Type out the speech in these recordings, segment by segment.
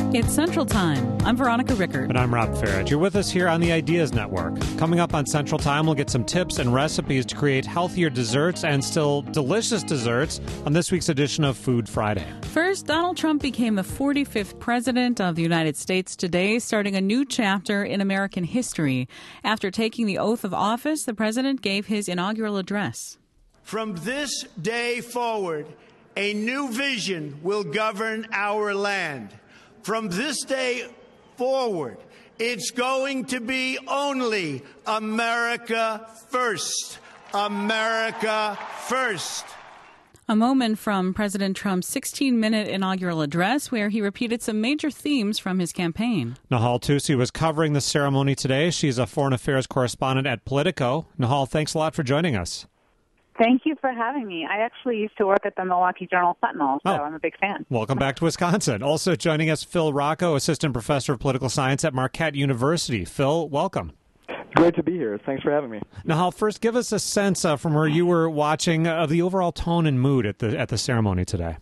It's Central Time. I'm Veronica Rickert. And I'm Rob Farrett. You're with us here on the Ideas Network. Coming up on Central Time, we'll get some tips and recipes to create healthier desserts and still delicious desserts on this week's edition of Food Friday. First, Donald Trump became the 45th president of the United States today, starting a new chapter in American history. After taking the oath of office, the president gave his inaugural address. From this day forward, a new vision will govern our land. From this day forward, it's going to be only America first. America first. A moment from President Trump's 16-minute inaugural address where he repeated some major themes from his campaign. Nahal Tusi was covering the ceremony today. She's a foreign affairs correspondent at Politico. Nahal, thanks a lot for joining us. Thank you for having me. I actually used to work at the Milwaukee Journal-Sentinel, so I'm a big fan. Welcome back to Wisconsin. Also joining us, Phil Rocco, assistant professor of political science at Marquette University. Phil, welcome. Great to be here. Thanks for having me. Nahal, first, give us a sense from where you were watching of the overall tone and mood at the ceremony today.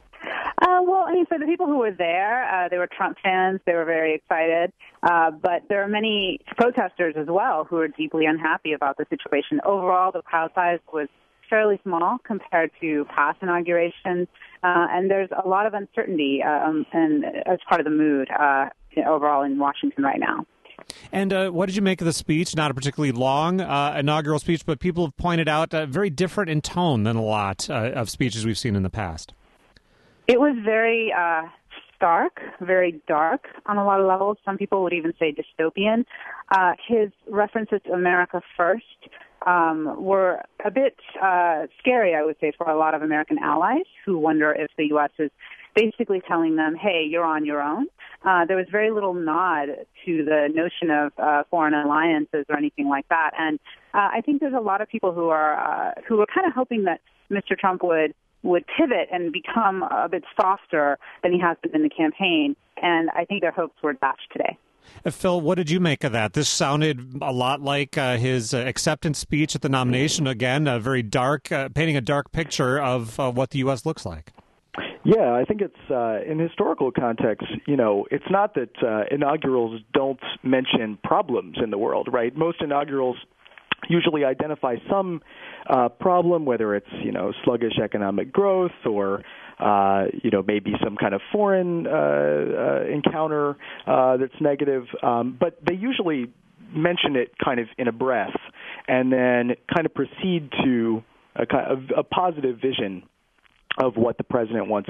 For the people who were there, they were Trump fans. They were very excited. But there are many protesters as well who are deeply unhappy about the situation. Overall, the crowd size was fairly small compared to past inaugurations, and there's a lot of uncertainty and as part of the mood overall in Washington right now. And what did you make of the speech? Not a particularly long inaugural speech, but people have pointed out very different in tone than a lot of speeches we've seen in the past. It was very stark, very dark on a lot of levels. Some people would even say dystopian. His references to America first were a bit scary, I would say, for a lot of American allies who wonder if the U.S. is basically telling them, hey, you're on your own. There was very little nod to the notion of foreign alliances or anything like that. And I think there's a lot of people who are kind of hoping that Mr. Trump would pivot and become a bit softer than he has been in the campaign. And I think their hopes were dashed today. Phil, what did you make of that? This sounded a lot like his acceptance speech at the nomination. Again, very dark, painting a dark picture of what the U.S. looks like. Yeah, I think it's in historical context, it's not that inaugurals don't mention problems in the world, right? Most inaugurals usually identify some problem, whether it's, sluggish economic growth or, maybe some kind of foreign encounter that's negative. But they usually mention it kind of in a breath and then kind of proceed to a positive vision of what the president wants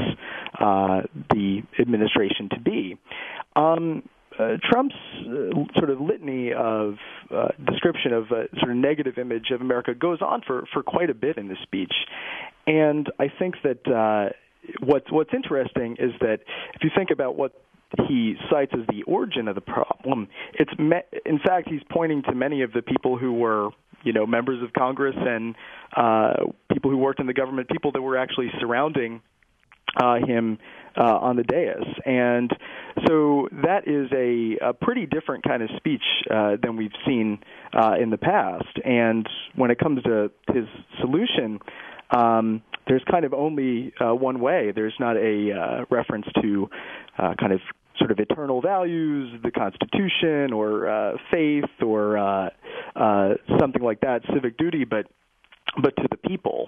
the administration to be. Trump's sort of litany of description of a sort of negative image of America goes on for quite a bit in this speech. And I think that what's interesting is that if you think about what he cites as the origin of the problem, in fact, he's pointing to many of the people who were members of Congress and people who worked in the government, people that were actually surrounding him on the dais. And so that is a pretty different kind of speech than we've seen in the past. And when it comes to his solution, there's kind of only one way. There's not a reference to kind of sort of eternal values, the Constitution, or faith, or something like that, civic duty, but to the people,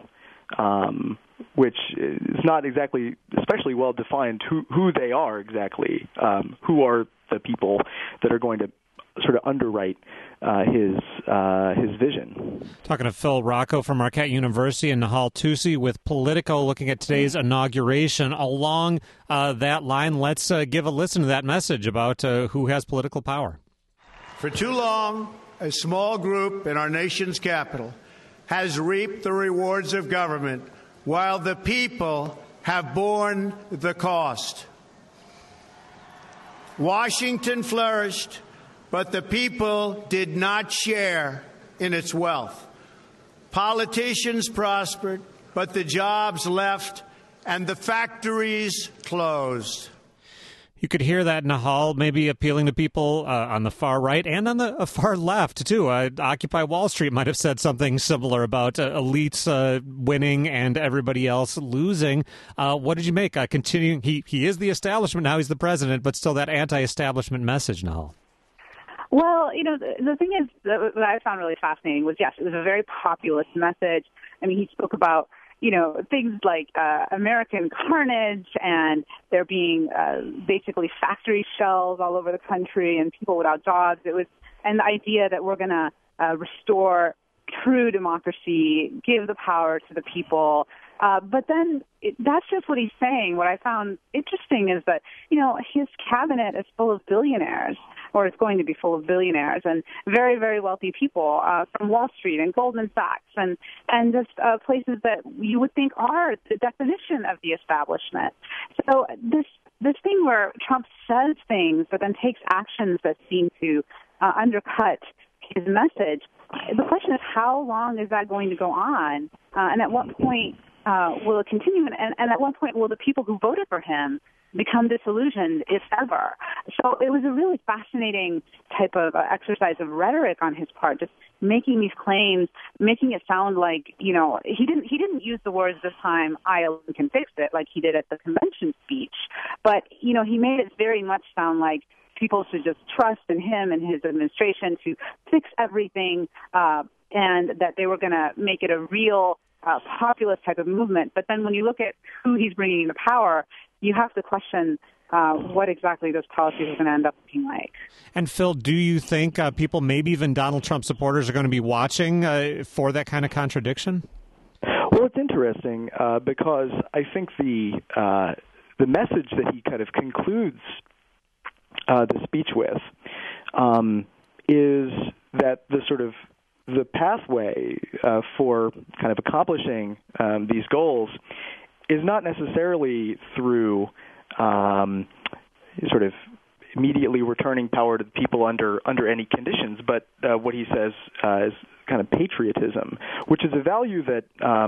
which is not exactly, especially well defined who they are exactly, who are the people that are going to sort of underwrite his vision. Talking to Phil Rocco from Marquette University and Nahal Tusi with Politico, looking at today's inauguration. Along that line, let's give a listen to that message about who has political power. For too long, a small group in our nation's capital has reaped the rewards of government while the people have borne the cost. Washington flourished, but the people did not share in its wealth. Politicians prospered, but the jobs left and the factories closed. You could hear that Nahal maybe appealing to people on the far right and on the far left, too. Occupy Wall Street might have said something similar about elites winning and everybody else losing. What did you make? Continuing, he is the establishment, now he's the president, but still that anti-establishment message, Nahal. Well, the thing is that I found really fascinating was, yes, it was a very populist message. I mean, he spoke about things like American carnage and there being basically factory shells all over the country and people without jobs. And the idea that we're going to restore true democracy, give the power to the people. But then that's just what he's saying. What I found interesting is that, his cabinet is full of billionaires, or it's going to be full of billionaires and very, very wealthy people from Wall Street and Goldman Sachs and just places that you would think are the definition of the establishment. So this thing where Trump says things but then takes actions that seem to undercut his message, the question is how long is that going to go on? And at what point will it continue? And at what point will the people who voted for him become disillusioned, if ever? So it was a really fascinating type of exercise of rhetoric on his part, just making these claims, making it sound like, he didn't use the words this time, I alone can fix it, like he did at the convention speech. But, he made it very much sound like people should just trust in him and his administration to fix everything, and that they were going to make it a real populist type of movement. But then when you look at who he's bringing into power, you have to question what exactly those policies are going to end up looking like. And Phil, do you think people, maybe even Donald Trump supporters, are going to be watching for that kind of contradiction? Well, it's interesting because I think the message that he kind of concludes the speech with is that the pathway for kind of accomplishing these goals is not necessarily through sort of immediately returning power to the people under any conditions, but what he says is kind of patriotism, which is a value that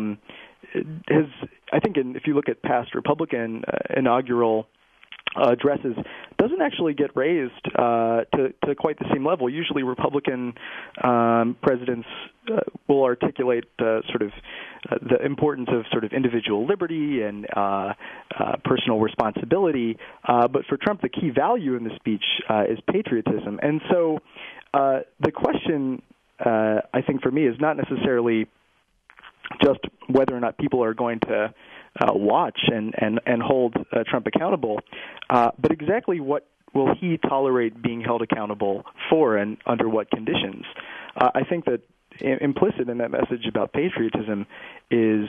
has, I think, if you look at past Republican inaugural addresses, doesn't actually get raised to quite the same level. Usually Republican presidents will articulate the importance of sort of individual liberty and personal responsibility. But for Trump, the key value in the speech is patriotism. And so the question, I think, for me is not necessarily just whether or not people are going to watch and hold Trump accountable, but exactly what will he tolerate being held accountable for and under what conditions. I think that implicit in that message about patriotism is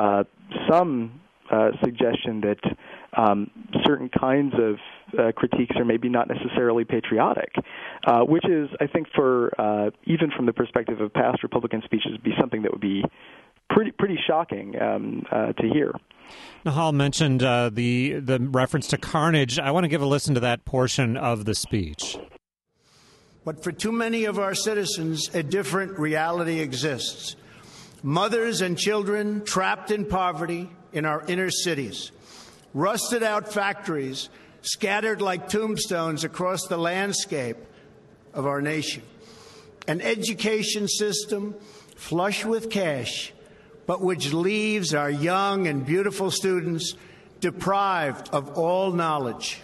some suggestion that certain kinds of critiques are maybe not necessarily patriotic, which is, I think, for even from the perspective of past Republican speeches, be something that would be pretty shocking to hear. Nahal mentioned the reference to carnage. I want to give a listen to that portion of the speech. But for too many of our citizens, a different reality exists. Mothers and children trapped in poverty in our inner cities, rusted out factories scattered like tombstones across the landscape of our nation, an education system flush with cash, but which leaves our young and beautiful students deprived of all knowledge.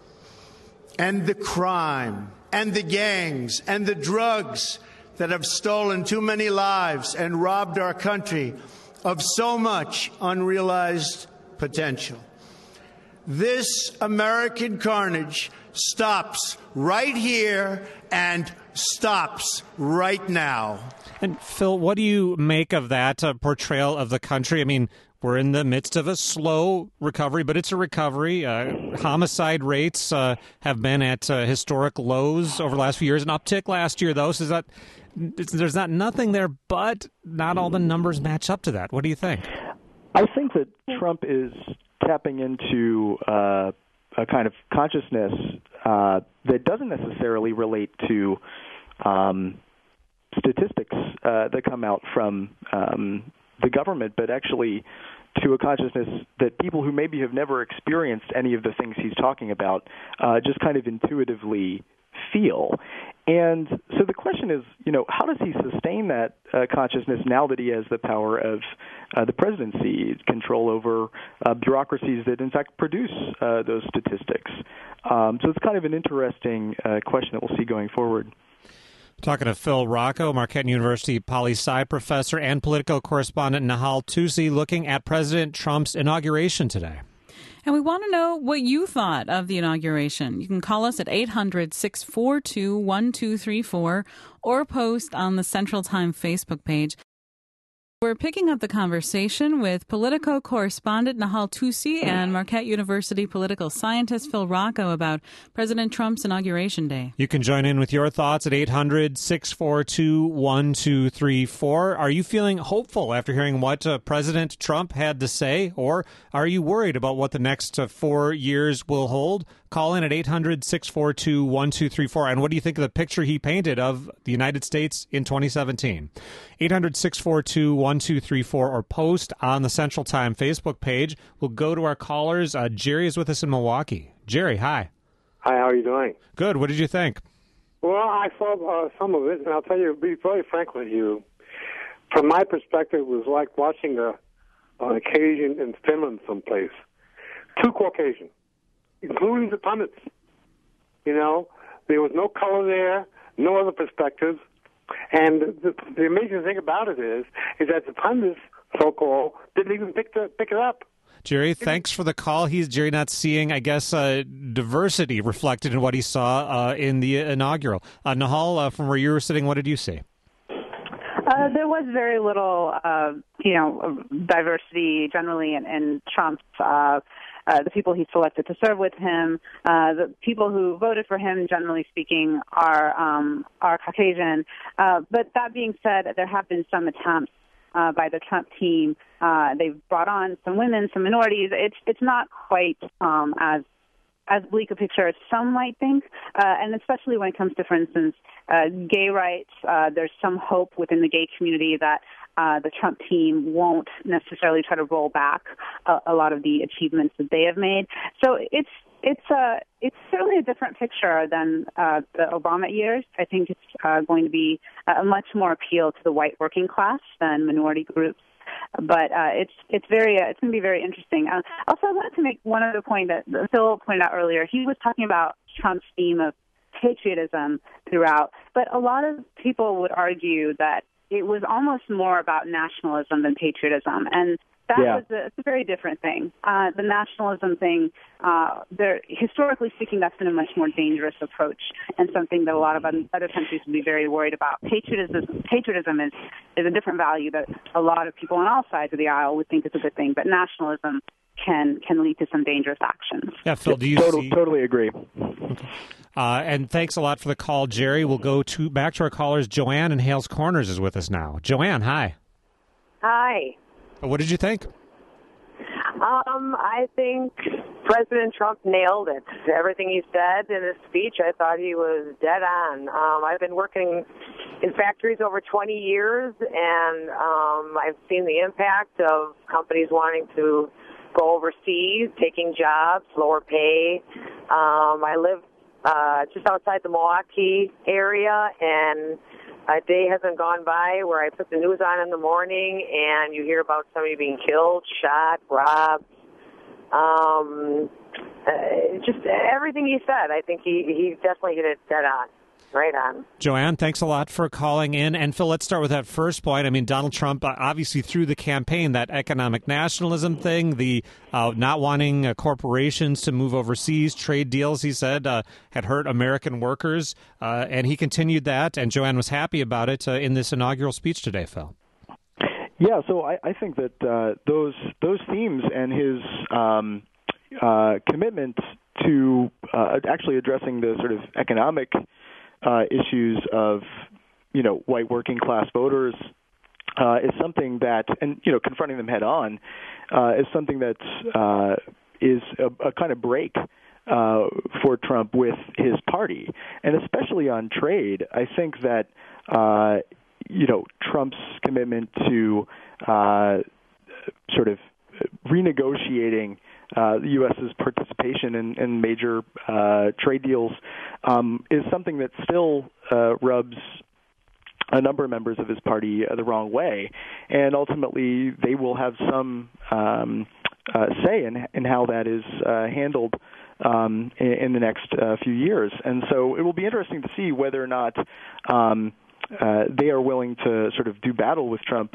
And the crime and the gangs and the drugs that have stolen too many lives and robbed our country of so much unrealized potential. This American carnage stops right here and stops right now. And Phil, what do you make of that portrayal of the country? I mean, we're in the midst of a slow recovery, but it's a recovery. Homicide rates have been at historic lows over the last few years. An uptick last year, though, so there's nothing there, but not all the numbers match up to that. What do you think? I think that Trump is tapping into a kind of consciousness that doesn't necessarily relate to statistics that come out from the government, but actually to a consciousness that people who maybe have never experienced any of the things he's talking about just kind of intuitively feel. And so the question is, how does he sustain that consciousness now that he has the power of the presidency, control over bureaucracies that, in fact, produce those statistics? So it's kind of an interesting question that we'll see going forward. Talking to Phil Rocco, Marquette University poli-sci professor and political correspondent Nehal Tusi, looking at President Trump's inauguration today. And we want to know what you thought of the inauguration. You can call us at 800-642-1234 or post on the Central Time Facebook page. We're picking up the conversation with Politico correspondent Nehal Tusi and Marquette University political scientist Phil Rocco about President Trump's Inauguration Day. You can join in with your thoughts at 800-642-1234. Are you feeling hopeful after hearing what President Trump had to say, or are you worried about what the next 4 years will hold? Call in at 800-642-1234. And what do you think of the picture he painted of the United States in 2017? 800-642-1234 or post on the Central Time Facebook page. We'll go to our callers. Jerry is with us in Milwaukee. Jerry, hi. Hi, how are you doing? Good. What did you think? Well, I saw some of it, and I'll tell you, be very frank with you. From my perspective, it was like watching an occasion in Finland someplace. Two Caucasians, including the pundits. There was no color there, no other perspectives. And the amazing thing about it is that the pundits, so-called, didn't even pick it up. Jerry, thanks for the call. Jerry not seeing, I guess, diversity reflected in what he saw in the inaugural. Nehal, from where you were sitting, what did you see? There was very little, diversity generally in Trump's, the people he selected to serve with him. The people who voted for him, generally speaking, are Caucasian. But that being said, there have been some attempts by the Trump team. They've brought on some women, some minorities. It's not quite as bleak a picture as some might think, and especially when it comes to, for instance, gay rights. There's some hope within the gay community that the Trump team won't necessarily try to roll back a lot of the achievements that they have made. So it's certainly a different picture than the Obama years. I think it's going to be a much more appeal to the white working class than minority groups. But it's going to be very interesting. Also, I wanted to make one other point that Phil pointed out earlier. He was talking about Trump's theme of patriotism throughout, but a lot of people would argue that it was almost more about nationalism than patriotism, and that it's a very different thing. The nationalism thing, historically speaking, that's been a much more dangerous approach and something that a lot of other countries would be very worried about. Patriotism is a different value that a lot of people on all sides of the aisle would think is a good thing, but nationalism can lead to some dangerous actions. Yeah, Phil, do you totally agree. And thanks a lot for the call, Jerry. We'll go back to our callers. Joanne in Hales Corners is with us now. Joanne, hi. Hi. What did you think? I think President Trump nailed it. Everything he said in his speech, I thought he was dead on. I've been working in factories over 20 years, and I've seen the impact of companies wanting to go overseas, taking jobs, lower pay. I live just outside the Milwaukee area, and a day hasn't gone by where I put the news on in the morning and you hear about somebody being killed, shot, robbed. Just everything he said, I think he definitely hit it dead on. Right on. Joanne, thanks a lot for calling in. And Phil, let's start with that first point. I mean, Donald Trump, obviously through the campaign, that economic nationalism thing, the not wanting corporations to move overseas, trade deals, he said, had hurt American workers. And he continued that. And Joanne was happy about it in this inaugural speech today, Phil. Yeah, so I think that those themes and his commitment to actually addressing the sort of economic issues of, white working class voters is something that, and, confronting them head on is something that is a kind of break for Trump with his party. And especially on trade, I think that, Trump's commitment to sort of renegotiating the U.S.'s participation in major trade deals is something that still rubs a number of members of his party the wrong way, and ultimately they will have some say in how that is handled in the next few years. And so it will be interesting to see whether or not they are willing to sort of do battle with Trump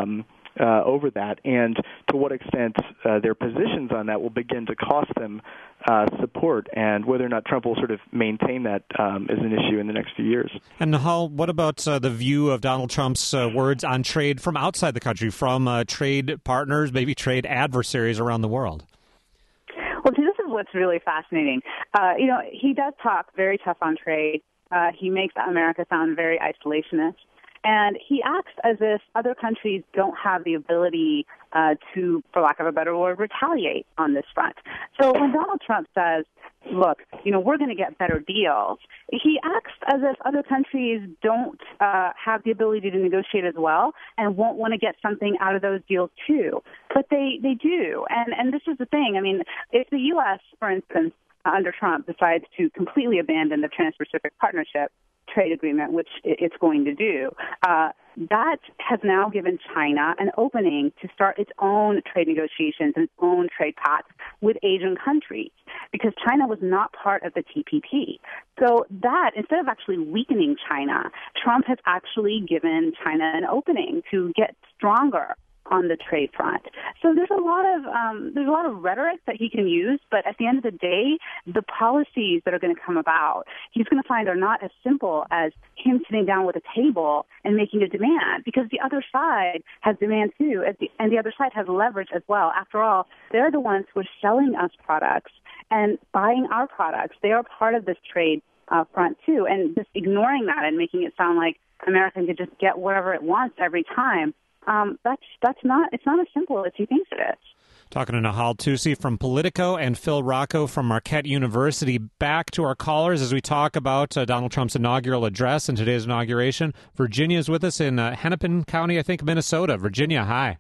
over that, and to what extent their positions on that will begin to cost them support, and whether or not Trump will sort of maintain that as an issue in the next few years. And Nahal, what about the view of Donald Trump's words on trade from outside the country, from trade partners, maybe trade adversaries around the world? Well, see, this is what's really fascinating. He does talk very tough on trade. He makes America sound very isolationist. And he acts as if other countries don't have the ability to, for lack of a better word, retaliate on this front. So when Donald Trump says, look, we're going to get better deals, he acts as if other countries don't have the ability to negotiate as well and won't want to get something out of those deals too. But they do. And this is the thing. I mean, if the U.S., for instance, under Trump decides to completely abandon the Trans-Pacific Partnership trade agreement, which it's going to do, that has now given China an opening to start its own trade negotiations and its own trade paths with Asian countries, because China was not part of the TPP. So that, instead of actually weakening China, Trump has actually given China an opening to get stronger on the trade front. So there's a lot of rhetoric that he can use, but at the end of the day, the policies that are going to come about, he's going to find are not as simple as him sitting down with a table and making a demand, because the other side has demand too, and the other side has leverage as well. After all, they're the ones who are selling us products and buying our products. They are part of this trade front too, and just ignoring that and making it sound like America can just get whatever it wants every time. It's not as simple as he thinks it is. Talking to Nahal Tousi from Politico and Phil Rocco from Marquette University. Back to our callers as we talk about Donald Trump's inaugural address and today's inauguration. Virginia is with us in Hennepin County, I think, Minnesota. Virginia, hi.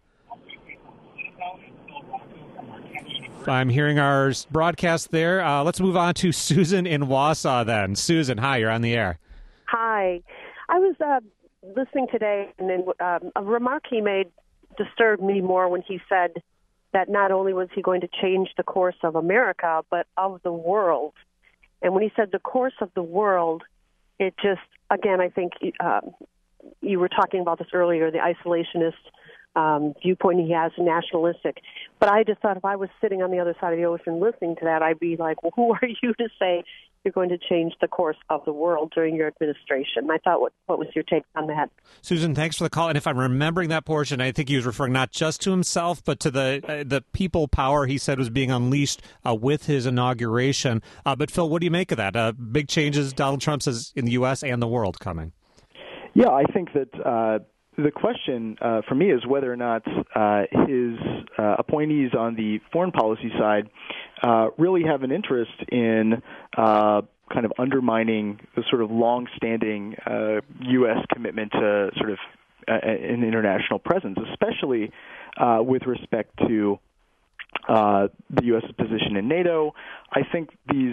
I'm hearing our broadcast there. Let's move on to Susan in Wausau then. Susan, hi, you're on the air. Hi. I was listening today, and then a remark he made disturbed me more when he said that not only was he going to change the course of America, but of the world. And when he said the course of the world, it just, again, I think you were talking about this earlier, the isolationist viewpoint he has, nationalistic. But I just thought if I was sitting on the other side of the ocean listening to that, I'd be like, well, who are you to say you're going to change the course of the world during your administration? I thought, what was your take on that? Susan, thanks for the call. And if I'm remembering that portion, I think he was referring not just to himself, but to the people power he said was being unleashed with his inauguration. But Phil, what do you make of that? Big changes Donald Trump says in the U.S. and the world coming. Yeah, I think that the question for me is whether or not his appointees on the foreign policy side really have an interest in kind of undermining the sort of long-standing U.S. commitment to sort of an international presence, especially with respect to the U.S.'s position in NATO. I think these,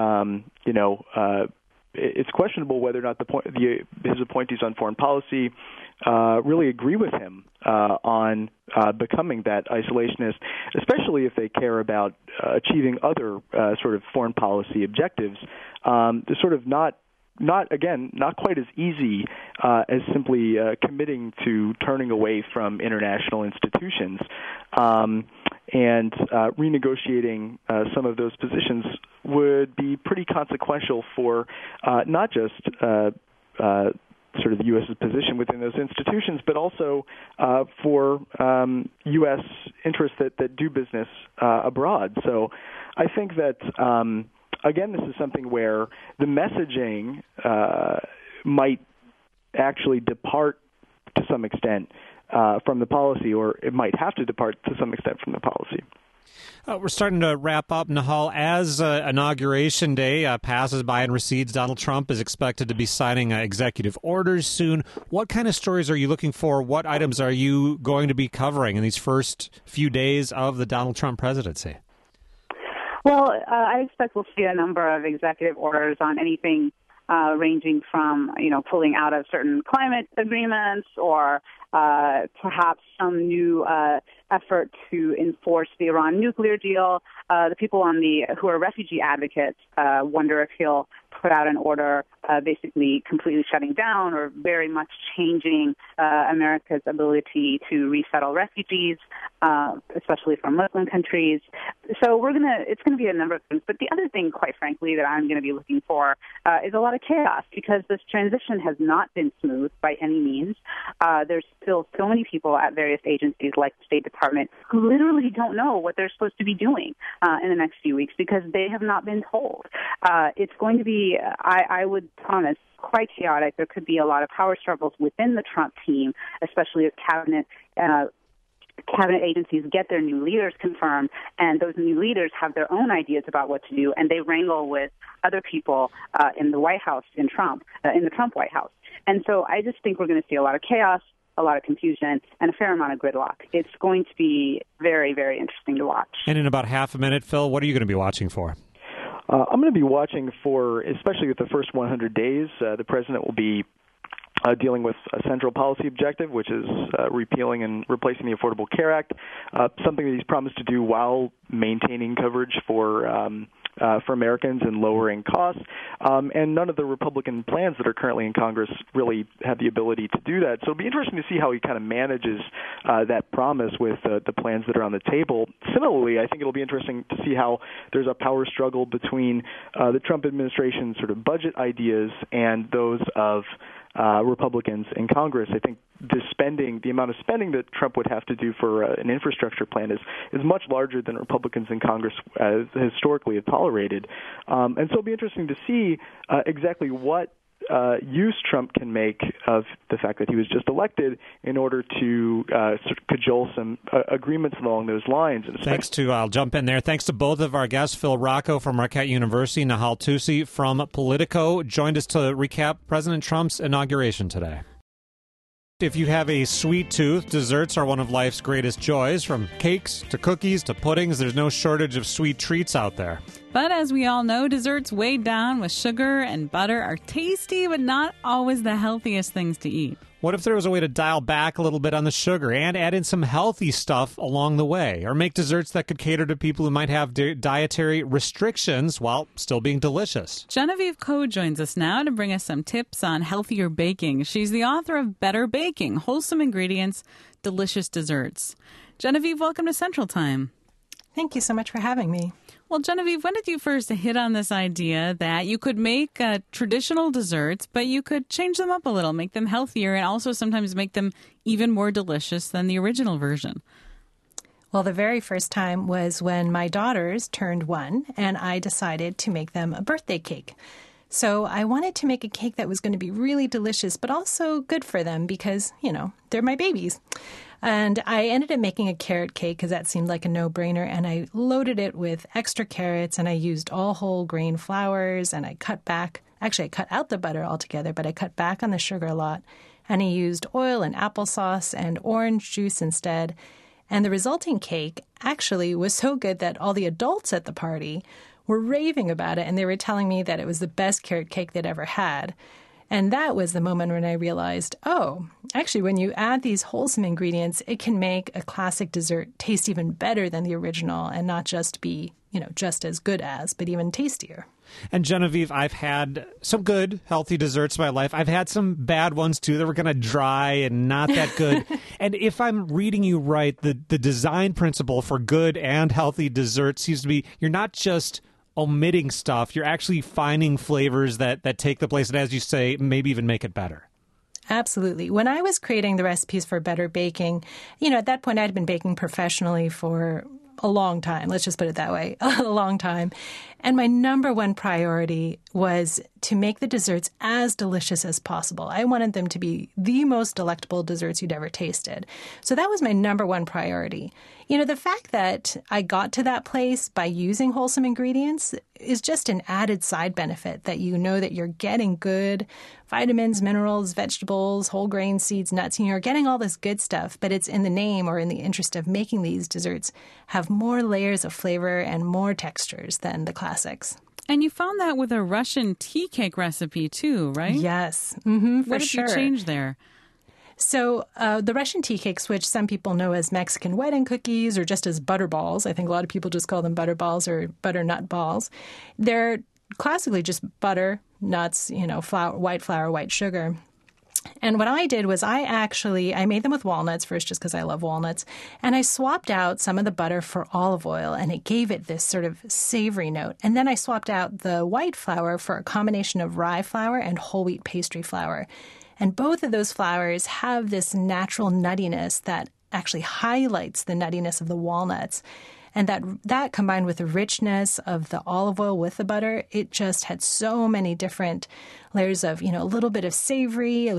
it's questionable whether or not his appointees on foreign policy really agree with him on becoming that isolationist, especially if they care about achieving other sort of foreign policy objectives. They're sort of not quite as easy as simply committing to turning away from international institutions. And renegotiating some of those positions would be pretty consequential for not just sort of the U.S.'s position within those institutions, but also for U.S. interests that do business abroad. So I think that, again, this is something where the messaging might actually depart to some extent from the policy, or it might have to depart to some extent from the policy. We're starting to wrap up, Nahal. As Inauguration Day passes by and recedes, Donald Trump is expected to be signing executive orders soon. What kind of stories are you looking for? What items are you going to be covering in these first few days of the Donald Trump presidency? Well, I expect we'll see a number of executive orders on anything ranging from, pulling out of certain climate agreements or perhaps some new effort to enforce the Iran nuclear deal. The people who are refugee advocates wonder if he'll put out an order basically completely shutting down or very much changing America's ability to resettle refugees, especially from Muslim countries. So it's going to be a number of things. But the other thing, quite frankly, that I'm going to be looking for is a lot of chaos, because this transition has not been smooth by any means. There's still so many people at various agencies like the State Department who literally don't know what they're supposed to be doing in the next few weeks because they have not been told. It's going to be, I would promise, quite chaotic. There could be a lot of power struggles within the Trump team, especially as cabinet agencies get their new leaders confirmed, and those new leaders have their own ideas about what to do, and they wrangle with other people in the White House, in the Trump White House. And so I just think we're going to see a lot of chaos, a lot of confusion, and a fair amount of gridlock. It's going to be very, very interesting to watch. And in about half a minute, Phil, what are you going to be watching for? I'm going to be watching for, especially with the first 100 days, the president will be dealing with a central policy objective, which is repealing and replacing the Affordable Care Act, something that he's promised to do while maintaining coverage for Americans and lowering costs. And none of the Republican plans that are currently in Congress really have the ability to do that. So it'll be interesting to see how he kind of manages that promise with the plans that are on the table. Similarly, I think it'll be interesting to see how there's a power struggle between the Trump administration's sort of budget ideas and those of Republicans in Congress. I think the amount of spending that Trump would have to do for an infrastructure plan is much larger than Republicans in Congress historically have tolerated. And so it'll be interesting to see exactly what use Trump can make of the fact that he was just elected in order to sort of cajole some agreements along those lines. I'll jump in there. Thanks to both of our guests, Phil Rocco from Marquette University, Nahal Tousi from Politico, joined us to recap President Trump's inauguration today. If you have a sweet tooth, desserts are one of life's greatest joys. From cakes to cookies to puddings, there's no shortage of sweet treats out there. But as we all know, desserts weighed down with sugar and butter are tasty, but not always the healthiest things to eat. What if there was a way to dial back a little bit on the sugar and add in some healthy stuff along the way? Or make desserts that could cater to people who might have dietary restrictions while still being delicious? Genevieve Coe joins us now to bring us some tips on healthier baking. She's the author of Better Baking, Wholesome Ingredients, Delicious Desserts. Genevieve, welcome to Central Time. Thank you so much for having me. Well, Genevieve, when did you first hit on this idea that you could make traditional desserts, but you could change them up a little, make them healthier, and also sometimes make them even more delicious than the original version? Well, the very first time was when my daughters turned 1, and I decided to make them a birthday cake. So I wanted to make a cake that was going to be really delicious, but also good for them because, they're my babies. And I ended up making a carrot cake because that seemed like a no-brainer, and I loaded it with extra carrots, and I used all whole grain flours, and I cut out the butter altogether, but I cut back on the sugar a lot, and I used oil and applesauce and orange juice instead. And the resulting cake actually was so good that all the adults at the party were raving about it, and they were telling me that it was the best carrot cake they'd ever had. And that was the moment when I realized, actually, when you add these wholesome ingredients, it can make a classic dessert taste even better than the original and not just be, just as good as, but even tastier. And Genevieve, I've had some good, healthy desserts in my life. I've had some bad ones, too, that were kind of dry and not that good. And if I'm reading you right, the design principle for good and healthy desserts seems to be you're not just omitting stuff, you're actually finding flavors that take the place and, as you say, maybe even make it better. Absolutely. When I was creating the recipes for Better Baking, at that point I'd been baking professionally for a long time. Let's just put it that way, a long time. And my number one priority was to make the desserts as delicious as possible. I wanted them to be the most delectable desserts you'd ever tasted. So that was my number one priority. You know, the fact that I got to that place by using wholesome ingredients is just an added side benefit, that you know that you're getting good vitamins, minerals, vegetables, whole grain, seeds, nuts, and you're getting all this good stuff, but it's in the name or in the interest of making these desserts have more layers of flavor and more textures than the classics. And you found that with a Russian tea cake recipe too, right? Yes, for what did you change there? So the Russian tea cakes, which some people know as Mexican wedding cookies or just as butterballs, I think a lot of people just call them butterballs or butternut balls, they're classically just butter, nuts, flour, white sugar. And what I did was I made them with walnuts first just because I love walnuts. And I swapped out some of the butter for olive oil, and it gave it this sort of savory note. And then I swapped out the white flour for a combination of rye flour and whole wheat pastry flour. And both of those flours have this natural nuttiness that actually highlights the nuttiness of the walnuts. And that combined with the richness of the olive oil with the butter, it just had so many different layers of, a little bit of savory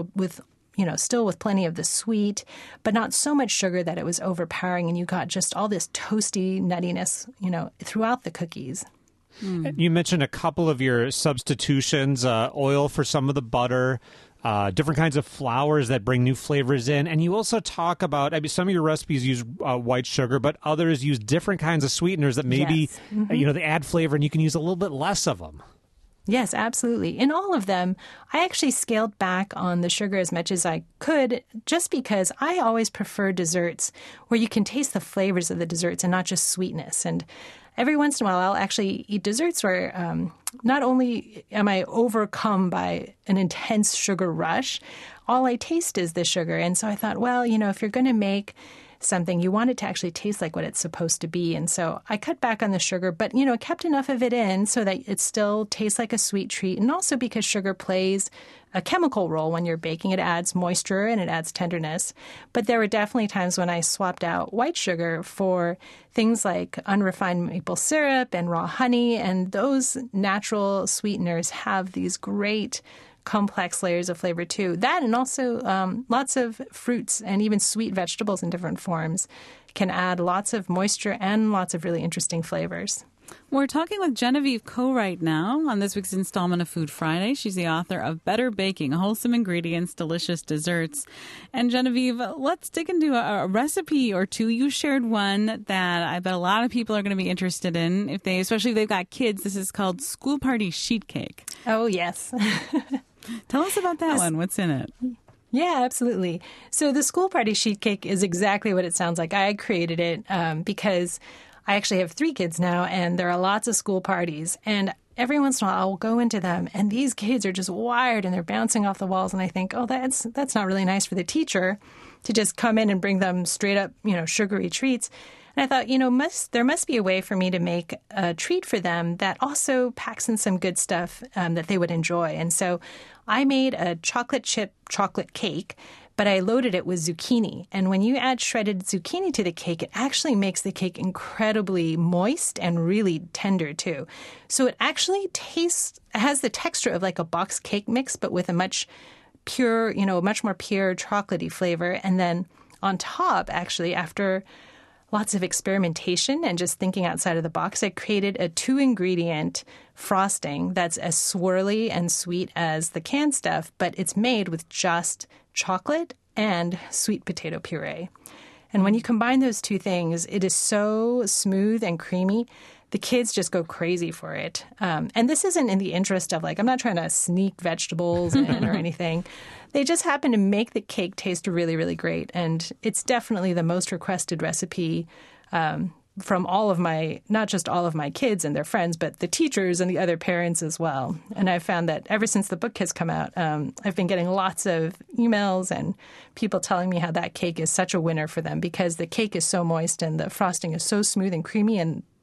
still with plenty of the sweet, but not so much sugar that it was overpowering. And you got just all this toasty nuttiness, throughout the cookies. You mentioned a couple of your substitutions, oil for some of the butter, different kinds of flours that bring new flavors in. And you also talk about, some of your recipes use white sugar, but others use different kinds of sweeteners that maybe, they add flavor and you can use a little bit less of them. Yes, absolutely. In all of them, I actually scaled back on the sugar as much as I could, just because I always prefer desserts where you can taste the flavors of the desserts and not just sweetness. And every once in a while, I'll actually eat desserts where not only am I overcome by an intense sugar rush, all I taste is the sugar. And so I thought, well, if you're going to make something, you want it to actually taste like what it's supposed to be. And so I cut back on the sugar, but, kept enough of it in so that it still tastes like a sweet treat. And also because sugar plays a chemical role when you're baking. It adds moisture and it adds tenderness. But there were definitely times when I swapped out white sugar for things like unrefined maple syrup and raw honey. And those natural sweeteners have these great complex layers of flavor too. That and also lots of fruits and even sweet vegetables in different forms can add lots of moisture and lots of really interesting flavors. We're talking with Genevieve Ko right now on this week's installment of Food Friday. She's the author of Better Baking, Wholesome Ingredients, Delicious Desserts. And Genevieve, let's dig into a recipe or two. You shared one that I bet a lot of people are going to be interested in, especially if they've got kids. This is called School Party Sheet Cake. Oh, yes. Tell us about that one. What's in it? Yeah, absolutely. So the School Party Sheet Cake is exactly what it sounds like. I created it because I actually have 3 kids now, and there are lots of school parties. And every once in a while, I'll go into them, and these kids are just wired, and they're bouncing off the walls. And I think, oh, that's not really nice for the teacher to just come in and bring them straight up, sugary treats. And I thought, there must be a way for me to make a treat for them that also packs in some good stuff that they would enjoy. And so I made a chocolate chip chocolate cake, but I loaded it with zucchini. And when you add shredded zucchini to the cake, it actually makes the cake incredibly moist and really tender too. So it actually has the texture of like a box cake mix, but with a much more pure chocolatey flavor. And then on top, actually, after lots of experimentation and just thinking outside of the box, I created a 2-ingredient frosting that's as swirly and sweet as the canned stuff, but it's made with just chocolate and sweet potato puree. And when you combine those two things, it is so smooth and creamy. The kids just go crazy for it. And this isn't in the interest of I'm not trying to sneak vegetables in or anything. They just happen to make the cake taste really, really great. And it's definitely the most requested recipe from not just all of my kids and their friends, but the teachers and the other parents as well. And I've found that ever since the book has come out, I've been getting lots of emails and people telling me how that cake is such a winner for them because the cake is so moist and the frosting is so smooth and creamy, and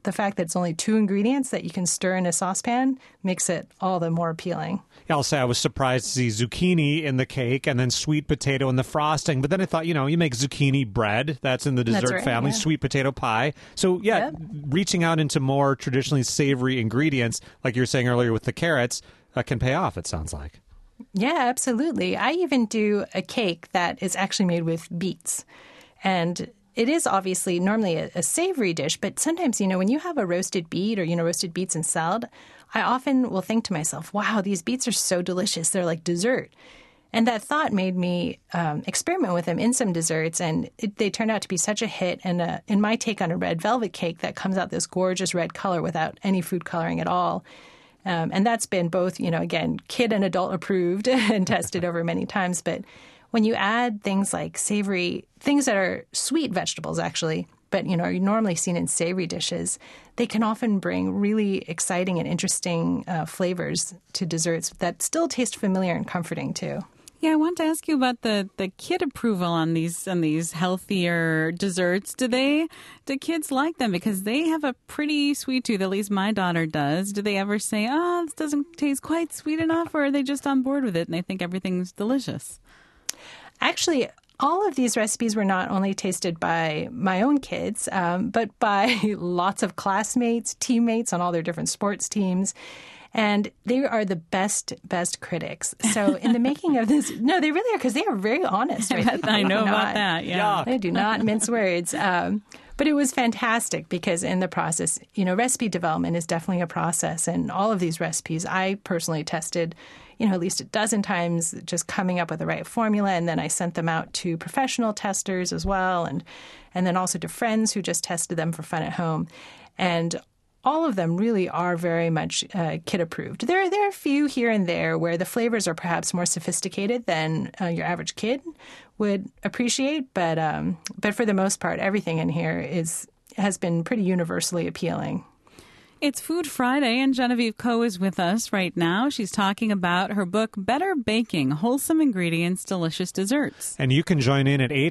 the fact that it's only 2 ingredients that you can stir in a saucepan makes it all the more appealing. I'll say I was surprised to see zucchini in the cake and then sweet potato in the frosting. But then I thought, you make zucchini bread. That's in the dessert family, yeah. Sweet potato pie. So, reaching out into more traditionally savory ingredients, like you were saying earlier with the carrots, can pay off, it sounds like. Yeah, absolutely. I even do a cake that is actually made with beets. And it is obviously normally a savory dish, but sometimes, when you have a roasted beet or, roasted beets in salad, I often will think to myself, wow, these beets are so delicious. They're like dessert. And that thought made me experiment with them in some desserts, and they turned out to be such a hit. And in my take on a red velvet cake that comes out this gorgeous red color without any food coloring at all. And that's been both, again, kid and adult approved and tested over many times. But when you add things like savory, things that are sweet vegetables, actually, but, are normally seen in savory dishes, they can often bring really exciting and interesting flavors to desserts that still taste familiar and comforting, too. Yeah, I want to ask you about the kid approval on these healthier desserts. Do kids like them? Because they have a pretty sweet tooth, at least my daughter does. Do they ever say, this doesn't taste quite sweet enough, or are they just on board with it and they think everything's delicious? Actually, all of these recipes were not only tasted by my own kids, but by lots of classmates, teammates on all their different sports teams. And they are the best critics. So in the making of this, no, they really are, because they are very honest. Right? I know about that, yeah. They do not mince words. But it was fantastic because in the process, recipe development is definitely a process. And all of these recipes I personally tested, at least a dozen times, just coming up with the right formula. And then I sent them out to professional testers as well. And then also to friends who just tested them for fun at home. And all of them really are very much kid approved. There are a few here and there where the flavors are perhaps more sophisticated than your average kid would appreciate, but for the most part, everything in here has been pretty universally appealing. It's Food Friday, and Genevieve Ko is with us right now. She's talking about her book, Better Baking, Wholesome Ingredients, Delicious Desserts. And you can join in at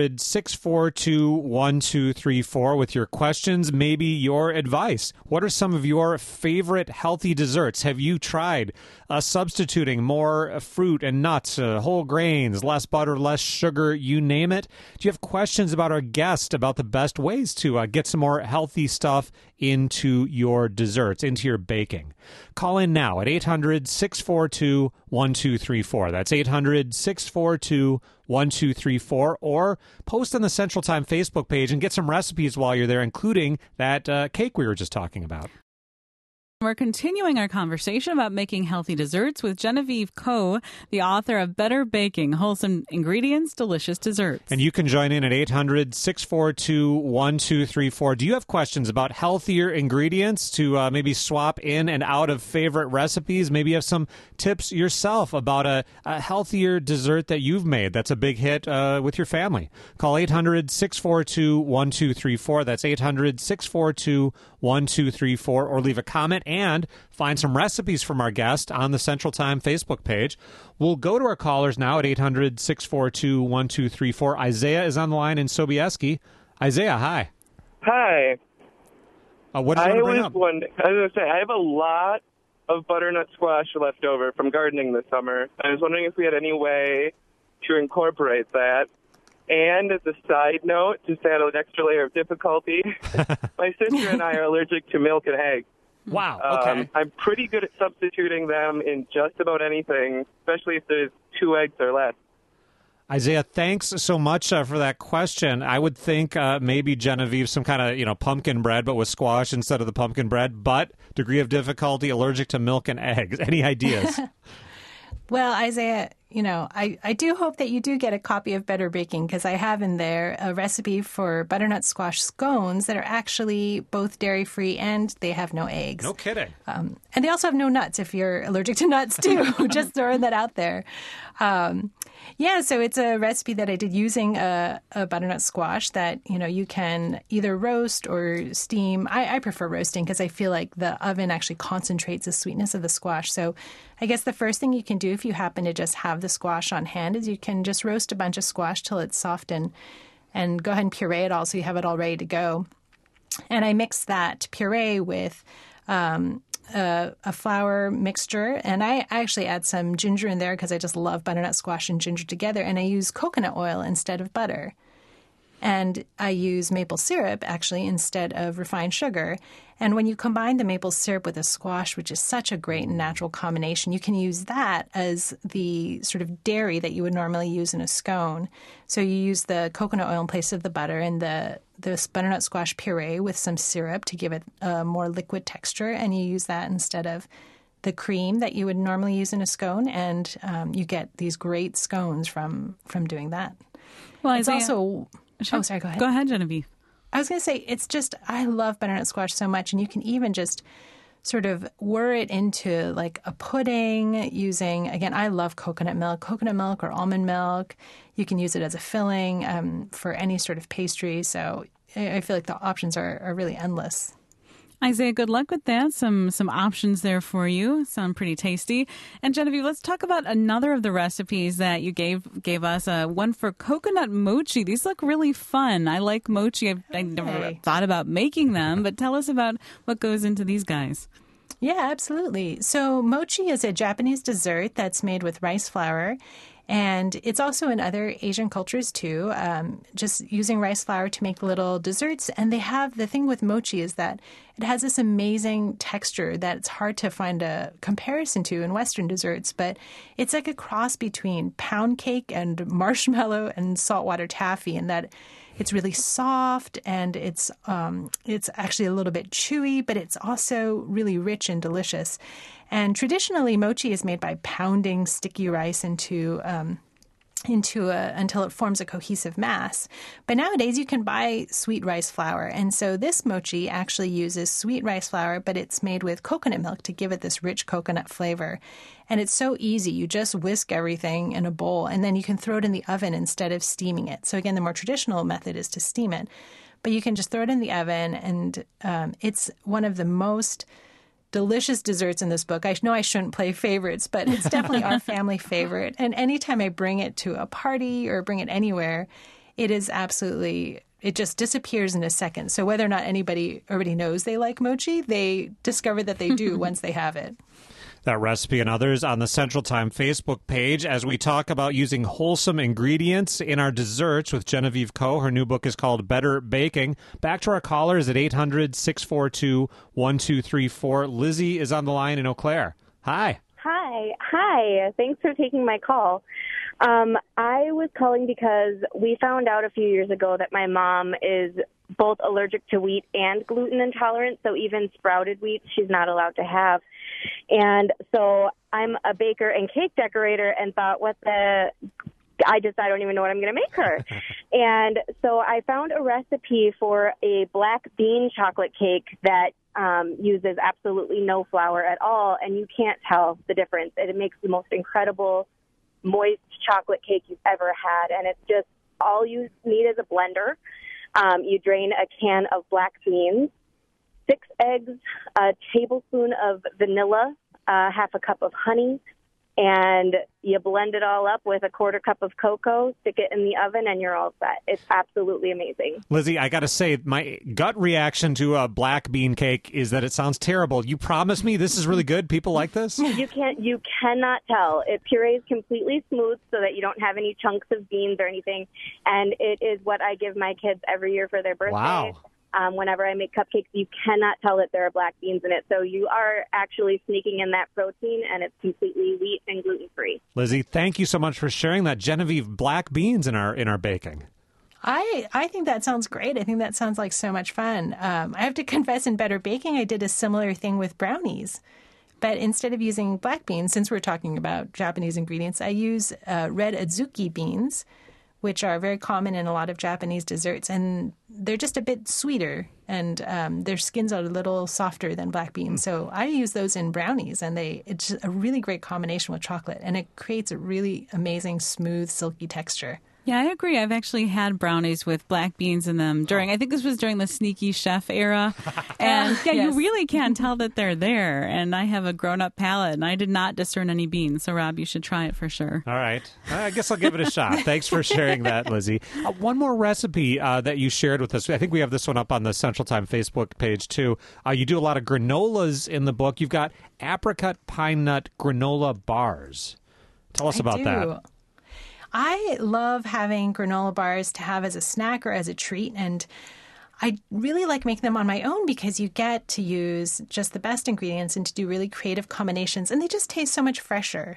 800-642-1234 with your questions, maybe your advice. What are some of your favorite healthy desserts? Have you tried substituting more fruit and nuts, whole grains, less butter, less sugar, you name it? Do you have questions about our guest, about the best ways to get some more healthy stuff into your desserts, into your baking? Call in now at 800-642-1234. That's 800-642-1234, or post on the Central Time Facebook page and get some recipes while you're there, including that cake we were just talking about. We're continuing our conversation about making healthy desserts with Genevieve Ko, the author of Better Baking, Wholesome Ingredients, Delicious Desserts. And you can join in at 800-642-1234. Do you have questions about healthier ingredients to maybe swap in and out of favorite recipes? Maybe you have some tips yourself about a healthier dessert that you've made that's a big hit with your family. Call 800-642-1234. That's 800-642-1234, or leave a comment and find some recipes from our guest on the Central Time Facebook page. We'll go to our callers now at 800-642-1234. Isaiah is on the line in Sobieski. Isaiah, hi. Hi. What did you want to bring up? I was going to say, I have a lot of butternut squash left over from gardening this summer. I was wondering if we had any way to incorporate that. And as a side note, just to add an extra layer of difficulty, my sister and I are allergic to milk and eggs. Wow, okay. I'm pretty good at substituting them in just about anything, especially if there's 2 eggs or less. Isaiah, thanks so much for that question. I would think maybe, Genevieve, some kind of pumpkin bread, but with squash instead of the pumpkin bread. But degree of difficulty, allergic to milk and eggs. Any ideas? Well, Isaiah, I do hope that you do get a copy of Better Baking, because I have in there a recipe for butternut squash scones that are actually both dairy-free and they have no eggs. No kidding. And they also have no nuts if you're allergic to nuts, too. Just throwing that out there. So it's a recipe that I did using a butternut squash that, you can either roast or steam. I prefer roasting because I feel like the oven actually concentrates the sweetness of the squash. So I guess the first thing you can do if you happen to just have the squash on hand is you can just roast a bunch of squash till it's soft and go ahead and puree it all so you have it all ready to go. And I mix that puree with a flour mixture, and I actually add some ginger in there because I just love butternut squash and ginger together, and I use coconut oil instead of butter. And I use maple syrup, actually, instead of refined sugar. And when you combine the maple syrup with a squash, which is such a great and natural combination, you can use that as the sort of dairy that you would normally use in a scone. So you use the coconut oil in place of the butter and the butternut squash puree with some syrup to give it a more liquid texture, and you use that instead of the cream that you would normally use in a scone, and you get these great scones from doing that. Well, it's also... Sure. Oh, sorry, go ahead. Go ahead, Genevieve. I was going to say, it's just, I love butternut squash so much, and you can even just sort of whir it into like a pudding using, again, I love coconut milk or almond milk. You can use it as a filling for any sort of pastry. So I feel like the options are really endless. Isaiah, good luck with that. Some options there for you. Sound pretty tasty. And Genevieve, let's talk about another of the recipes that you gave us. One for coconut mochi. These look really fun. I like mochi. I never thought about making them, but tell us about what goes into these guys. Yeah, absolutely. So mochi is a Japanese dessert that's made with rice flour. And it's also in other Asian cultures, too, just using rice flour to make little desserts. And they have, the thing with mochi is that it has this amazing texture that it's hard to find a comparison to in Western desserts. But it's like a cross between pound cake and marshmallow and saltwater taffy, in that it's really soft and it's actually a little bit chewy, but it's also really rich and delicious. And traditionally, mochi is made by pounding sticky rice until it forms a cohesive mass. But nowadays, you can buy sweet rice flour. And so this mochi actually uses sweet rice flour, but it's made with coconut milk to give it this rich coconut flavor. And it's so easy. You just whisk everything in a bowl, and then you can throw it in the oven instead of steaming it. So again, the more traditional method is to steam it. But you can just throw it in the oven, and it's one of the most delicious desserts in this book. I know I shouldn't play favorites, but it's definitely our family favorite. And anytime I bring it to a party or bring it anywhere, it is absolutely, it just disappears in a second. So whether or not anybody already knows they like mochi, they discover that they do once they have it. That recipe and others on the Central Time Facebook page as we talk about using wholesome ingredients in our desserts with Genevieve Koh. Her new book is called Better Baking. Back to our callers at 800-642-1234. Lizzie is on the line in Eau Claire. Hi. Hi. Thanks for taking my call. I was calling because we found out a few years ago that my mom is both allergic to wheat and gluten intolerant, so even sprouted wheat she's not allowed to have. And so I'm a baker and cake decorator and thought, I don't even know what I'm going to make her. And so I found a recipe for a black bean chocolate cake that uses absolutely no flour at all, and you can't tell the difference. It makes the most incredible moist chocolate cake you've ever had, and it's just all you need is a blender. You drain a can of black beans, 6 eggs, a tablespoon of vanilla, half a cup of honey, and you blend it all up with a 1/4 cup of cocoa, stick it in the oven, and you're all set. It's absolutely amazing. Lizzie, I got to say, my gut reaction to a black bean cake is that it sounds terrible. You promised me this is really good? People like this? You cannot tell. It purees completely smooth so that you don't have any chunks of beans or anything, and it is what I give my kids every year for their birthday. Wow. Whenever I make cupcakes, you cannot tell that there are black beans in it. So you are actually sneaking in that protein, and it's completely wheat and gluten-free. Lizzie, thank you so much for sharing that. Genevieve, black beans in our baking. I think that sounds great. I think that sounds like so much fun. I have to confess, in Better Baking, I did a similar thing with brownies. But instead of using black beans, since we're talking about Japanese ingredients, I use red adzuki beans, which are very common in a lot of Japanese desserts. And they're just a bit sweeter, and their skins are a little softer than black beans. So I use those in brownies, and it's a really great combination with chocolate, and it creates a really amazing, smooth, silky texture. Yeah, I agree. I've actually had brownies with black beans in them I think this was during the Sneaky Chef era. And you really can't tell that they're there. And I have a grown-up palate, and I did not discern any beans. So, Rob, you should try it for sure. All right. I guess I'll give it a shot. Thanks for sharing that, Lizzie. One more recipe that you shared with us. I think we have this one up on the Central Time Facebook page, too. You do a lot of granolas in the book. You've got apricot pine nut granola bars. Tell us about that. I love having granola bars to have as a snack or as a treat, and I really like making them on my own because you get to use just the best ingredients and to do really creative combinations, and they just taste so much fresher.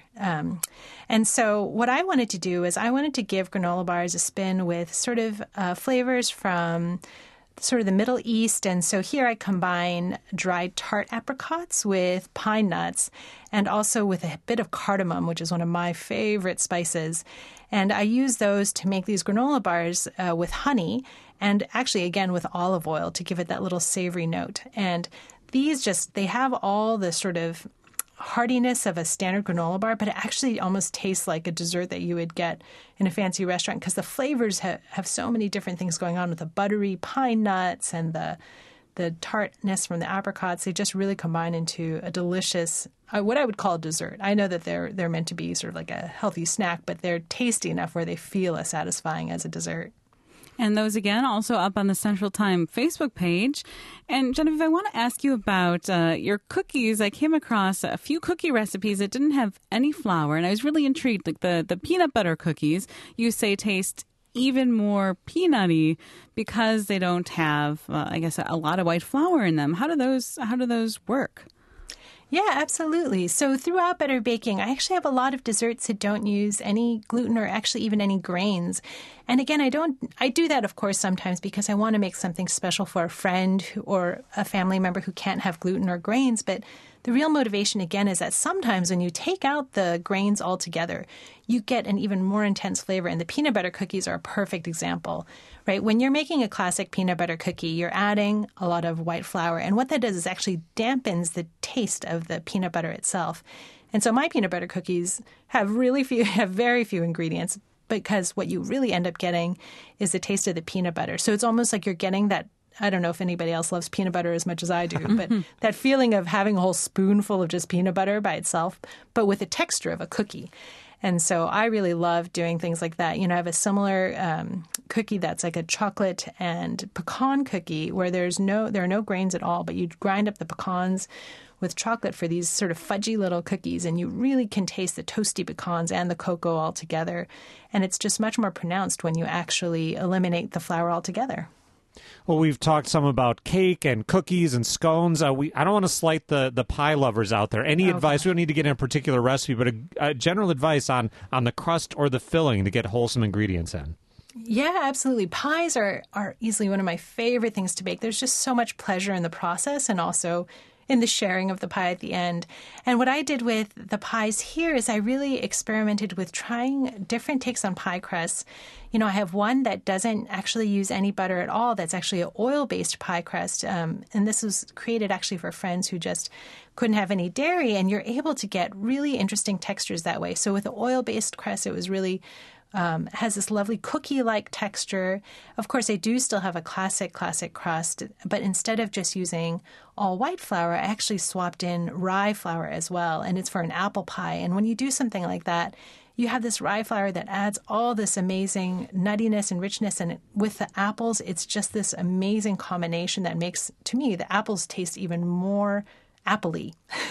And so what I wanted to do is I wanted to give granola bars a spin with sort of flavors from sort of the Middle East. And so here I combine dried tart apricots with pine nuts and also with a bit of cardamom, which is one of my favorite spices. And I use those to make these granola bars with honey and actually, again, with olive oil to give it that little savory note. And these they have all the sort of heartiness of a standard granola bar, but it actually almost tastes like a dessert that you would get in a fancy restaurant because the flavors have so many different things going on with the buttery pine nuts and the tartness from the apricots. They just really combine into a delicious, what I would call a dessert. I know that they're meant to be sort of like a healthy snack, but they're tasty enough where they feel as satisfying as a dessert. And those, again, also up on the Central Time Facebook page. And Genevieve, I want to ask you about your cookies. I came across a few cookie recipes that didn't have any flour, and I was really intrigued. Like the peanut butter cookies, you say taste even more peanutty because they don't have, I guess, a lot of white flour in them. How do those work? Yeah, absolutely. So throughout Better Baking, I actually have a lot of desserts that don't use any gluten or actually even any grains. And again, I do that, of course, sometimes because I want to make something special for a friend or a family member who can't have gluten or grains. But the real motivation, again, is that sometimes when you take out the grains altogether, you get an even more intense flavor. And the peanut butter cookies are a perfect example, right? When you're making a classic peanut butter cookie, you're adding a lot of white flour. And what that does is actually dampens the taste of the peanut butter itself. And so my peanut butter cookies have very few ingredients because what you really end up getting is the taste of the peanut butter. So it's almost like you're getting that. I don't know if anybody else loves peanut butter as much as I do, but that feeling of having a whole spoonful of just peanut butter by itself, but with the texture of a cookie. And so I really love doing things like that. You know, I have a similar cookie that's like a chocolate and pecan cookie where there are no grains at all, but you grind up the pecans with chocolate for these sort of fudgy little cookies, and you really can taste the toasty pecans and the cocoa all together. And it's just much more pronounced when you actually eliminate the flour altogether. Well, we've talked some about cake and cookies and scones. I don't want to slight the pie lovers out there. Any advice? We don't need to get in a particular recipe, but a general advice on the crust or the filling to get wholesome ingredients in. Yeah, absolutely. Pies are easily one of my favorite things to bake. There's just so much pleasure in the process and also in the sharing of the pie at the end. And what I did with the pies here is I really experimented with trying different takes on pie crusts. You know, I have one that doesn't actually use any butter at all. That's actually an oil-based pie crust. And this was created actually for friends who just couldn't have any dairy. And you're able to get really interesting textures that way. So with the oil-based crust, it was really has this lovely cookie-like texture. Of course, I do still have a classic crust, but instead of just using all white flour, I actually swapped in rye flour as well, and it's for an apple pie. And when you do something like that, you have this rye flour that adds all this amazing nuttiness and richness, and with the apples, it's just this amazing combination that makes, to me, the apples taste even more apple-y.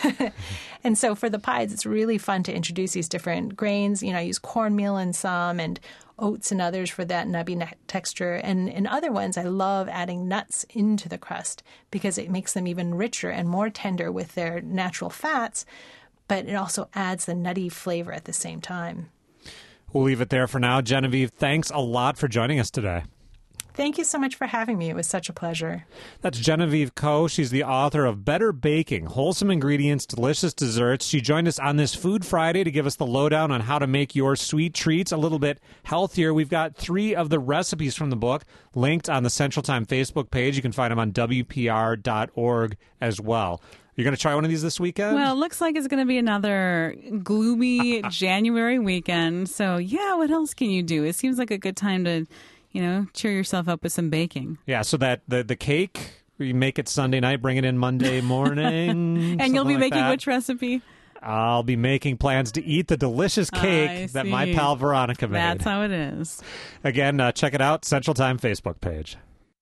And so for the pies, it's really fun to introduce these different grains. You know, I use cornmeal in some and oats and others for that nubby texture. And in other ones, I love adding nuts into the crust because it makes them even richer and more tender with their natural fats, but it also adds the nutty flavor at the same time. We'll leave it there for now. Genevieve, thanks a lot for joining us today. Thank you so much for having me. It was such a pleasure. That's Genevieve Koh. She's the author of Better Baking, Wholesome Ingredients, Delicious Desserts. She joined us on this Food Friday to give us the lowdown on how to make your sweet treats a little bit healthier. We've got 3 of the recipes from the book linked on the Central Time Facebook page. You can find them on WPR.org as well. You going to try one of these this weekend? Well, it looks like it's going to be another gloomy January weekend. So, yeah, what else can you do? It seems like a good time to, cheer yourself up with some baking. Yeah, so that the cake, you make it Sunday night, bring it in Monday morning. And you'll be like making that. Which recipe? I'll be making plans to eat the delicious cake that my pal Veronica made. That's how it is. Again, check it out, Central Time Facebook page.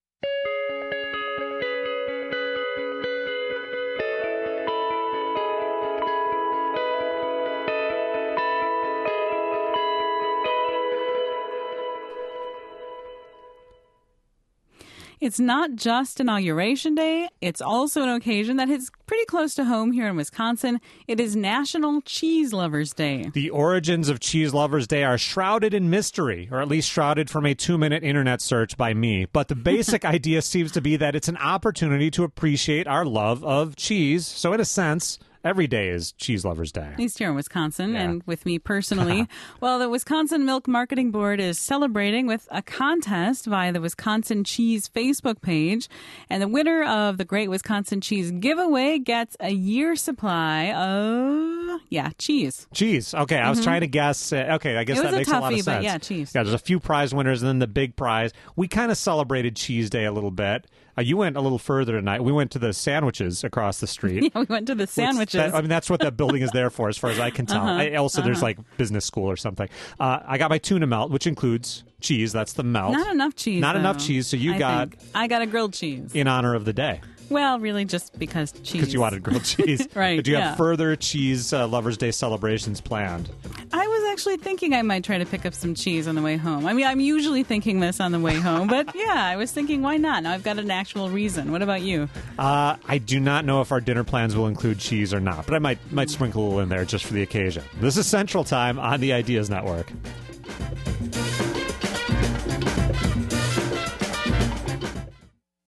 It's not just Inauguration Day. It's also an occasion that hits pretty close to home here in Wisconsin. It is National Cheese Lovers Day. The origins of Cheese Lovers Day are shrouded in mystery, or at least shrouded from a 2-minute internet search by me. But the basic idea seems to be that it's an opportunity to appreciate our love of cheese. So in a sense, every day is Cheese Lovers Day. At least here in Wisconsin, and with me personally. Well, the Wisconsin Milk Marketing Board is celebrating with a contest via the Wisconsin Cheese Facebook page. And the winner of the Great Wisconsin Cheese Giveaway gets a year's supply of, cheese. Cheese. Okay, I was trying to guess. Okay, I guess that makes a lot of sense. But yeah, cheese. Yeah, there's a few prize winners and then the big prize. We kind of celebrated Cheese Day a little bit. You went a little further tonight. We went to the sandwiches across the street. Yeah, we went to the sandwiches. That's what that building is there for, as far as I can tell. There's like business school or something. I got my tuna melt, which includes cheese. That's the melt. Not enough cheese. Enough cheese. So I got a grilled cheese in honor of the day. Well, really, just because cheese. Because you wanted grilled cheese. Right. But do you have further Cheese Lovers Day celebrations planned? I was actually thinking I might try to pick up some cheese on the way home. I mean, I'm usually thinking this on the way home, but I was thinking, why not? Now I've got an actual reason. What about you? I do not know if our dinner plans will include cheese or not, but I might sprinkle a little in there just for the occasion. This is Central Time on the Ideas Network.